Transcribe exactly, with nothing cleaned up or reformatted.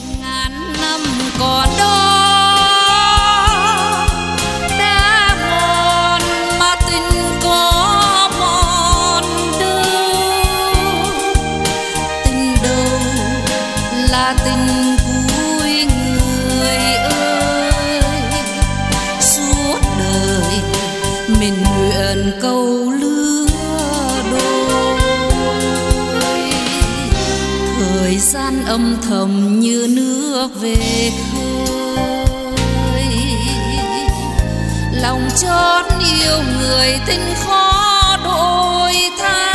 ngàn năm còn đó đã mòn mà tình có mòn đâu, tình đâu là tình cuối người ơi, suốt đời mình nguyện câu lứa đôi, thời gian âm thầm như nước về khơi, lòng chót yêu người tình khó đổi thay.